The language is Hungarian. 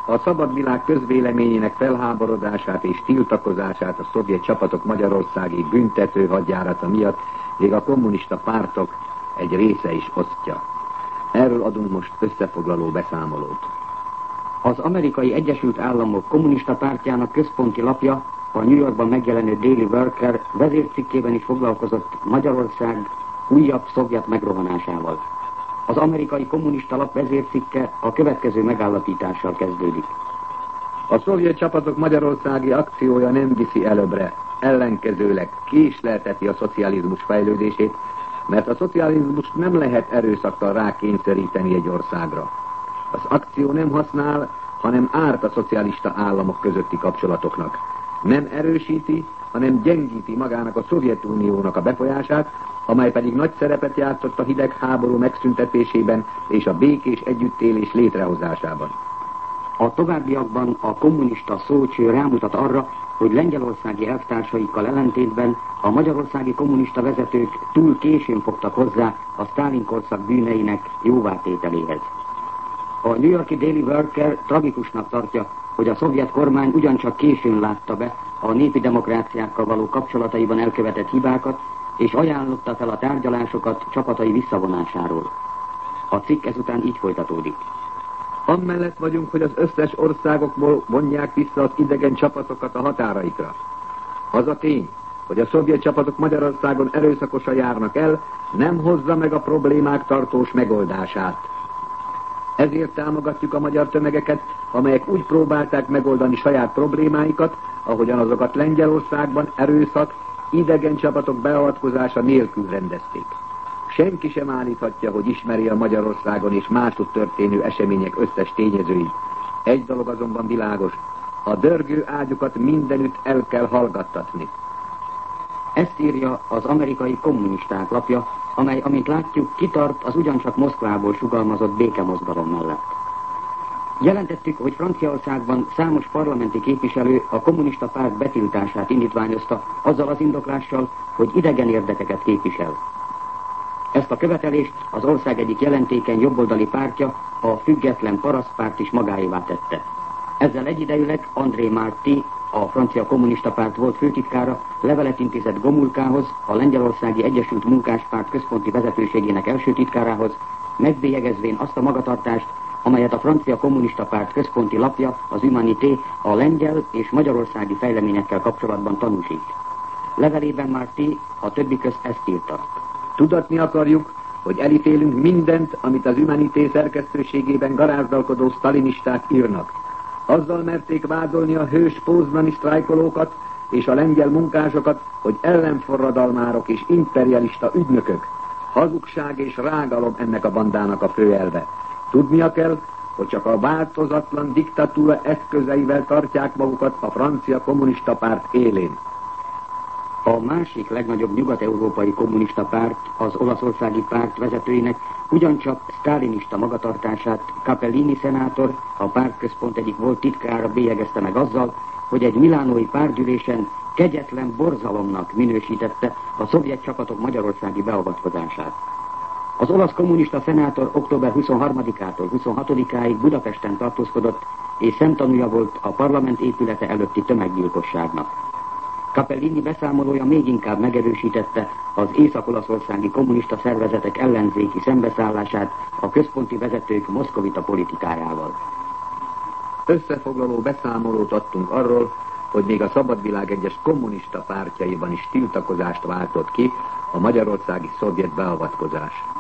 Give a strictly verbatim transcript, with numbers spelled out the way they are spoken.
A szabad világ közvéleményének felháborodását és tiltakozását a szovjet csapatok magyarországi büntető hadjárata miatt még a kommunista pártok egy része is osztja. Erről adunk most összefoglaló beszámolót. Az Amerikai Egyesült Államok kommunista pártjának központi lapja, a New Yorkban megjelenő Daily Worker vezércikkében is foglalkozott Magyarország újabb szovjet megrohanásával. Az amerikai kommunista lap vezércikke a következő megállapítással kezdődik. A szovjet csapatok magyarországi akciója nem viszi előbbre, ellenkezőleg késlelteti a szocializmus fejlődését, mert a szocializmust nem lehet erőszakkal rákényszeríteni egy országra. Az akció nem használ, hanem árt a szocialista államok közötti kapcsolatoknak. Nem erősíti, hanem gyengíti magának a Szovjetuniónak a befolyását, amely pedig nagy szerepet játszott a hidegháború megszüntetésében és a békés együttélés létrehozásában. A továbbiakban a kommunista szócső rámutat arra, hogy lengyelországi elvtársaikkal ellentétben a magyarországi kommunista vezetők túl későn fogtak hozzá a Sztálin korszak bűneinek jóvátételéhez. A New Yorki Daily Worker tragikusnak tartja, hogy a szovjet kormány ugyancsak későn látta be a népi demokráciákkal való kapcsolataiban elkövetett hibákat, és ajánlotta fel a tárgyalásokat csapatai visszavonásáról. A cikk ezután így folytatódik. Amellett vagyunk, hogy az összes országokból vonják vissza az idegen csapatokat a határaikra. Az a tény, hogy a szovjet csapatok Magyarországon erőszakosan járnak el, nem hozza meg a problémák tartós megoldását. Ezért támogatjuk a magyar tömegeket, amelyek úgy próbálták megoldani saját problémáikat, ahogyan azokat Lengyelországban erőszak, idegen csapatok beavatkozása nélkül rendezték. Senki sem állíthatja, hogy ismeri a Magyarországon és máshogy történő események összes tényezőit. Egy dolog azonban világos, a dörgő ágyukat mindenütt el kell hallgattatni. Ezt írja az amerikai kommunisták lapja, amely, amint látjuk, kitart az ugyancsak Moszkvából sugalmazott békemozgalom mellett. Jelentettük, hogy Franciaországban számos parlamenti képviselő a kommunista párt betiltását indítványozta azzal az indoklással, hogy idegen érdekeket képvisel. Ezt a követelést az ország egyik jelentékeny jobboldali pártja, a független parasztpárt is magáévá tette. Ezzel egyidejűleg André Marty, a francia kommunista párt volt főtitkára, levelet intézett Gomulkához, a Lengyelországi Egyesült Munkáspárt központi vezetőségének első titkárához, megbélyegezvén azt a magatartást, amelyet a francia kommunista párt központi lapja, az Humanité, a lengyel és magyarországi fejleményekkel kapcsolatban tanúsít. Levelében Marty a többi közt ezt írta. Tudatni akarjuk, hogy elítélünk mindent, amit az Humanité szerkesztőségében garázdalkodó sztalinisták írnak. Azzal merték vádolni a hős poznani sztrájkolókat és a lengyel munkásokat, hogy ellenforradalmárok és imperialista ügynökök. Hazugság és rágalom ennek a bandának a főelve. Tudnia kell, hogy csak a változatlan diktatúra eszközeivel tartják magukat a francia kommunista párt élén. A másik legnagyobb nyugat-európai kommunista párt, az olaszországi párt vezetőinek ugyancsak sztálinista magatartását Capellini szenátor, a pártközpont egyik volt titkára bélyegezte meg azzal, hogy egy milánói pártgyűlésen kegyetlen borzalomnak minősítette a szovjet csapatok magyarországi beavatkozását. Az olasz kommunista szenátor október huszonharmadikától huszonhatodikáig Budapesten tartózkodott, és szemtanúja volt a parlament épülete előtti tömeggyilkosságnak. Capellini beszámolója még inkább megerősítette az észak-olaszországi kommunista szervezetek ellenzéki szembeszállását a központi vezetők moszkovita politikájával. Összefoglaló beszámolót adtunk arról, hogy még a szabadvilág egyes kommunista pártjaiban is tiltakozást váltott ki a magyarországi szovjet beavatkozás.